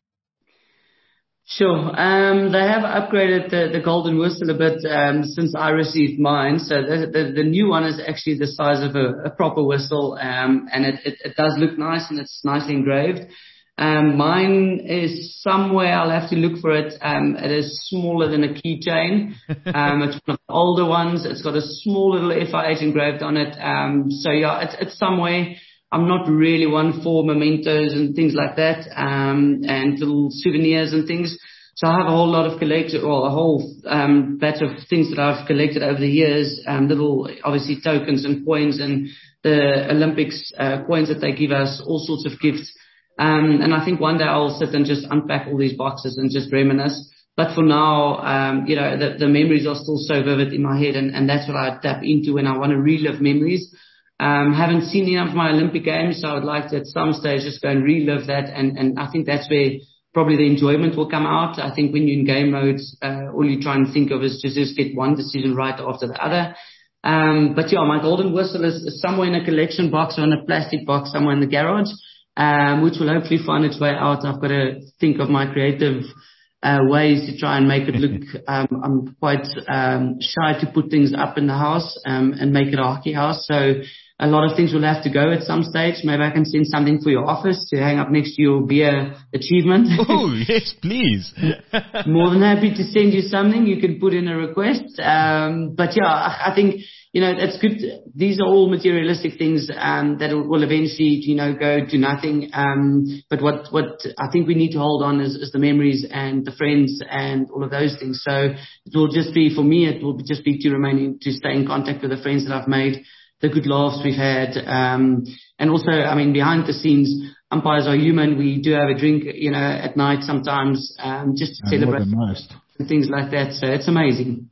Sure. Um, they have upgraded the, the golden whistle a bit um, since I received mine. So the, the, the new one is actually the size of a, a proper whistle, um, and it, it, it does look nice and it's nicely engraved. Um, mine is somewhere, I'll have to look for it. Um, it is smaller than a keychain. Um, it's one of the older ones. It's got a small little F I H engraved on it. Um, so yeah, it's, it's somewhere. I'm not really one for mementos and things like that, um, and little souvenirs and things. So I have a whole lot of collected, or a whole um, batch of things that I've collected over the years, um, little, obviously, tokens and coins and the Olympics uh, coins that they give us, all sorts of gifts. Um, and I think one day I'll sit and just unpack all these boxes and just reminisce. But for now, um, you know, the, the memories are still so vivid in my head, and, and that's what I tap into when I want to relive memories. Um, haven't seen enough of my Olympic Games, so I would like to at some stage just go and relive that, and, and I think that's where probably the enjoyment will come out. I think when you're in game modes, uh, all you try and think of is just, just get one decision right after the other. Um, but yeah, my golden whistle is, is somewhere in a collection box or in a plastic box somewhere in the garage, um, which will hopefully find its way out. I've got to think of my creative uh, ways to try and make it look, um, I'm quite um, shy to put things up in the house um, and make it a hockey house. So a lot of things will have to go at some stage. Maybe I can send something for your office to hang up next to your beer achievement. Oh, yes, please. More than happy to send you something. You can put in a request. Um, but yeah, I, I think, you know, it's good. These are all materialistic things um, that will eventually, you know, go to nothing. Um, but what, what I think we need to hold on is, is the memories and the friends and all of those things. So it will just be, for me, it will just be to remain, to stay in contact with the friends that I've made, the good laughs we've had. Um, and also, I mean, behind the scenes, umpires are human. We do have a drink, you know, at night sometimes, um, just to celebrate and things like that. So it's amazing.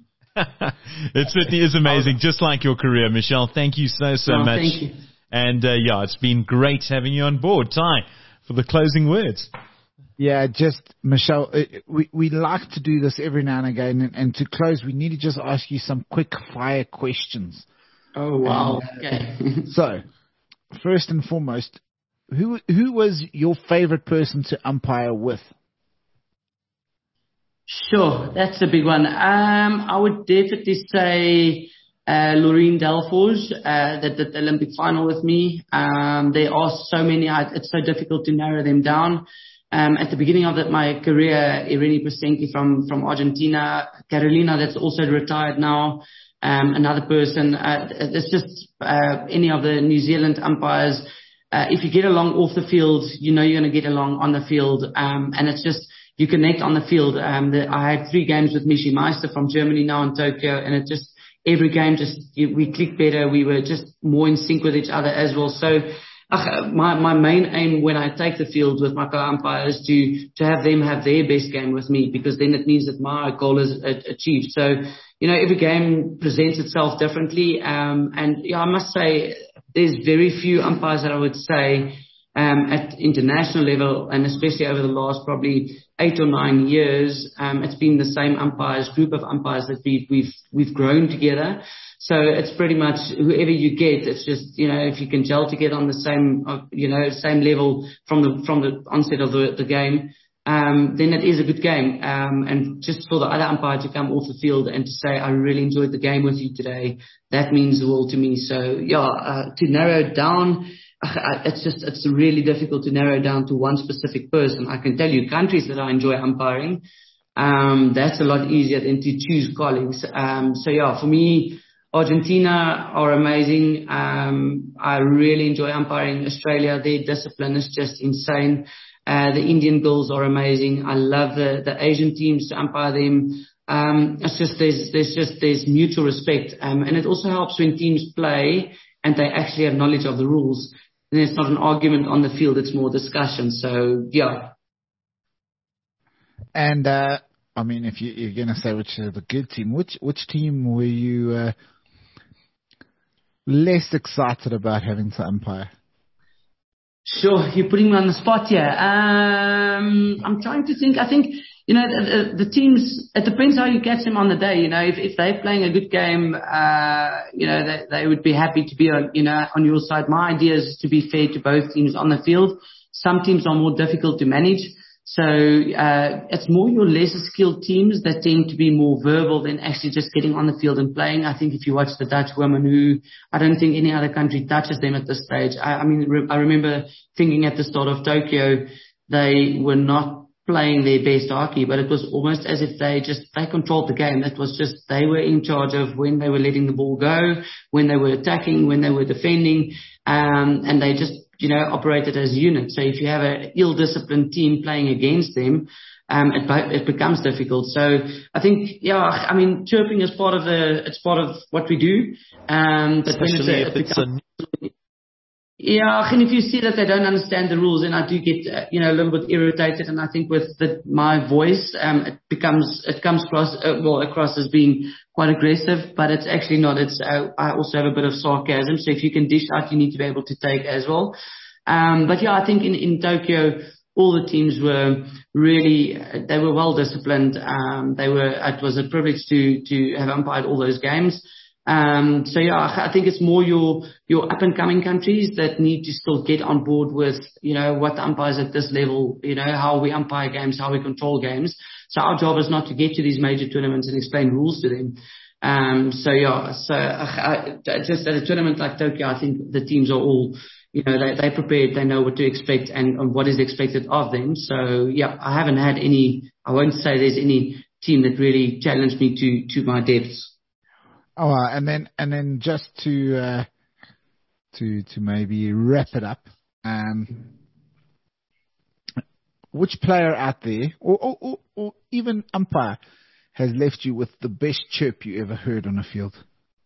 It certainly is amazing, just like your career, Michelle. Thank you so, so oh, much. Thank you. And, uh, yeah, it's been great having you on board. Ty, for the closing words. Yeah, just, Michelle, we, we like to do this every now and again. And, and to close, we need to just ask you some quick fire questions. Oh, wow. And, uh, okay. So, first and foremost, who who was your favorite person to umpire with? Sure, that's a big one. Um, I would definitely say uh, Laureen Delforge, uh, that did the Olympic final with me. Um, there are so many, I, it's so difficult to narrow them down. Um, at the beginning of the, my career, Irene Presenki from, from Argentina, Carolina, that's also retired now, um, another person. Uh, it's just uh, any of the New Zealand umpires. Uh, if you get along off the field, you know you're going to get along on the field, um, and it's just you connect on the field. Um, the, I had three games with Michi Meister from Germany now in Tokyo, and it just every game just you, we clicked better. We were just more in sync with each other as well. So. Uh, my, my main aim when I take the field with my co-umpire is to, to have them have their best game with me, because then it means that my goal is uh, achieved. So, you know, every game presents itself differently. Um, and yeah, I must say there's very few umpires that I would say um, at international level, and especially over the last probably eight or nine years, um, it's been the same umpires, group of umpires that we've, we've, we've grown together. So it's pretty much whoever you get, it's just, you know, if you can gel to get on the same, uh, you know, same level from the, from the onset of the, the game, um, then it is a good game. Um, and just for the other umpire to come off the field and to say, I really enjoyed the game with you today, that means the world to me. So yeah, uh, to narrow it down, uh, it's just, it's really difficult to narrow down to one specific person. I can tell you countries that I enjoy umpiring. Um, that's a lot easier than to choose colleagues. Um, so yeah, for me, Argentina are amazing. Um, I really enjoy umpiring Australia. Their discipline is just insane. Uh, the Indian girls are amazing. I love the, the Asian teams to umpire them. Um, it's just, there's, there's just, there's mutual respect. Um, and it also helps when teams play and they actually have knowledge of the rules. And it's not an argument on the field. It's more discussion. So yeah. And, uh, I mean, if you, you're going to say which is the good team, which, which team were you, uh, less excited about having to umpire? Sure, you're putting me on the spot here. Um, I'm trying to think. I think, you know, the, the, the teams, it depends how you catch them on the day. You know, if, if they're playing a good game, uh, you know, they, they would be happy to be on, you know, on your side. My idea is to be fair to both teams on the field. Some teams are more difficult to manage. So uh, it's more your lesser skilled teams that tend to be more verbal than actually just getting on the field and playing. I think if you watch the Dutch women, who I don't think any other country touches them at this stage. I, I mean, re- I remember thinking at the start of Tokyo, they were not playing their best hockey, but it was almost as if they just, they controlled the game. It was just, they were in charge of when they were letting the ball go, when they were attacking, when they were defending, um, and they just, you know, operated as units. So if you have an ill-disciplined team playing against them, um, it, it becomes difficult. So I think, yeah, I mean, chirping is part of the, it's part of what we do. Um, but Especially when it's a, if it it's becomes, a yeah, and if you see that they don't understand the rules, then I do get, uh, you know, a little bit irritated. And I think with the, my voice, um, it becomes, it comes across, uh, well, across as being quite aggressive, but it's actually not. It's, uh, I also have a bit of sarcasm. So if you can dish out, you need to be able to take as well. Um, but yeah, I think in, in Tokyo, all the teams were really, uh, they were well disciplined. Um, they were, it was a privilege to, to have umpired all those games. Um, so yeah, I think it's more your, your up and coming countries that need to still get on board with, you know, what the umpires at this level, you know, how we umpire games, how we control games. So our job is not to get to these major tournaments and explain rules to them. Um, so yeah, so I, I, just at a tournament like Tokyo, I think the teams are all, you know, they, they're prepared, they know what to expect and, and what is expected of them. So yeah, I haven't had any, I won't say there's any team that really challenged me to, to my depths. Oh, uh, and then and then just to uh, to to maybe wrap it up, um, which player out there, or, or, or, or even umpire, has left you with the best chirp you ever heard on a field?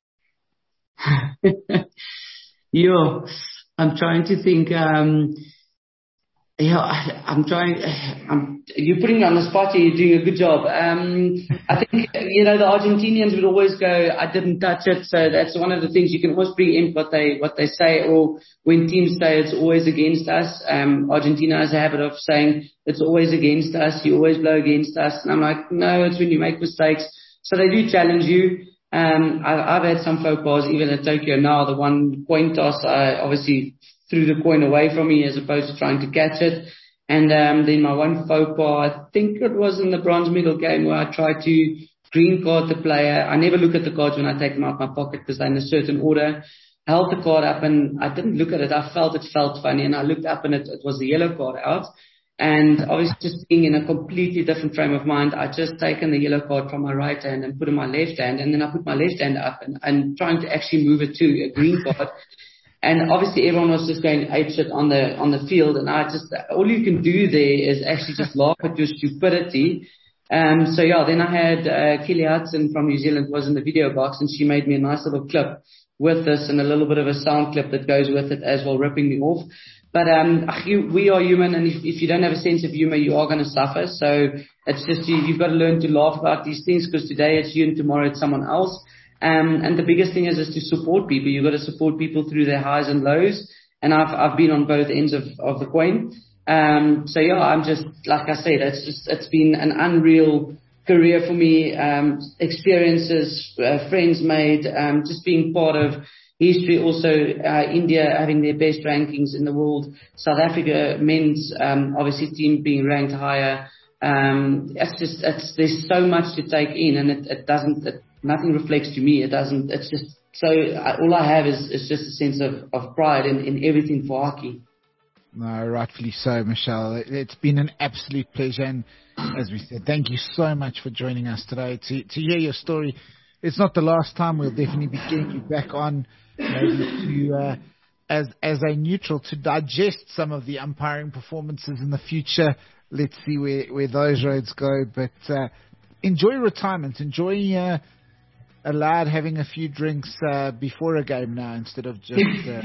Yo, I'm trying to think. Um, yeah, I, I'm trying. I'm, you're putting me on the spot here. You're doing a good job. Um, I think, you know, the Argentinians would always go, I didn't touch it. So that's one of the things you can always bring in what they, what they say, or when teams say it's always against us. Um, Argentina has a habit of saying it's always against us. You always blow against us. And I'm like, no, it's when you make mistakes. So they do challenge you. Um, I, I've had some faux pas even at Tokyo now. The one coin toss, I obviously threw the coin away from me as opposed to trying to catch it. And um, then my one faux pas, I think it was in the bronze medal game where I tried to green card the player. I never look at the cards when I take them out of my pocket because they're in a certain order. I held the card up and I didn't look at it. I felt it felt funny, and I looked up and it, it was the yellow card out. And obviously just being in a completely different frame of mind, I just taken the yellow card from my right hand and put in my left hand, and then I put my left hand up and, and trying to actually move it to a green card. And obviously everyone was just going apeshit on the, on the field, and I just, all you can do there is actually just laugh at your stupidity. Um, so yeah, then I had, uh, Kelly Hudson from New Zealand was in the video box, and she made me a nice little clip with this and a little bit of a sound clip that goes with it as well, ripping me off. But um, you, we are human, and if, if you don't have a sense of humor, you are going to suffer. So it's just you, you've got to learn to laugh about these things, because today it's you and tomorrow it's someone else. Um, and the biggest thing is, is to support people. You've got to support people through their highs and lows. And I've I've been on both ends of, of the coin. Um, so yeah, I'm just, like I said, it's just it's been an unreal career for me. Um, experiences, uh, friends made, um, just being part of history. Also, uh, India having their best rankings in the world. South Africa men's um, obviously team being ranked higher. Um, it's just it's there's so much to take in, and it, it doesn't. It, nothing reflects to me. It doesn't. It's just so. I, all I have is, is just a sense of, of pride in, in everything for hockey. No, rightfully so, Michelle. It, it's been an absolute pleasure, and as we said, thank you so much for joining us today to to hear your story. It's not the last time. We'll definitely be getting you back on, maybe to uh, as as a neutral to digest some of the umpiring performances in the future. Let's see where, where those roads go. But uh, enjoy retirement. Enjoy uh, a lad having a few drinks uh, before a game now instead of just... Uh,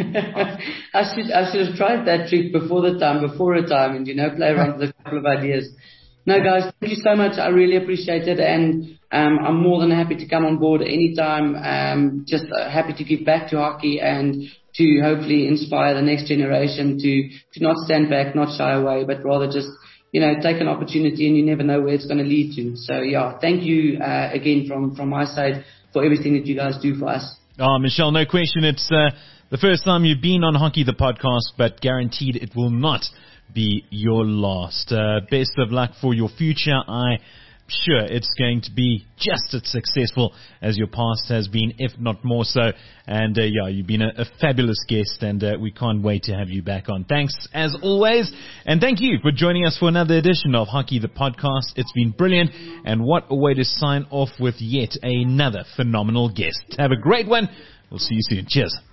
I should I should have tried that trick before the time, before retirement, you know, play around with a couple of ideas. No, guys, thank you so much. I really appreciate it. And um, I'm more than happy to come on board anytime. Um, just uh, happy to give back to hockey and to hopefully inspire the next generation to, to not stand back, not shy away, but rather just, you know, take an opportunity, and you never know where it's going to lead to. So, yeah, thank you uh, again from, from my side for everything that you guys do for us. Oh, Michelle, no question. It's uh, the first time you've been on Hockey the Podcast, but guaranteed it will not be your last. Uh, best of luck for your future. I'm sure it's going to be just as successful as your past has been, if not more so. And uh, yeah, you've been a, a fabulous guest, and uh, we can't wait to have you back on. Thanks as always, and thank you for joining us for another edition of Hockey the Podcast. It's been brilliant, and what a way to sign off with yet another phenomenal guest. Have a great one. We'll see you soon. Cheers.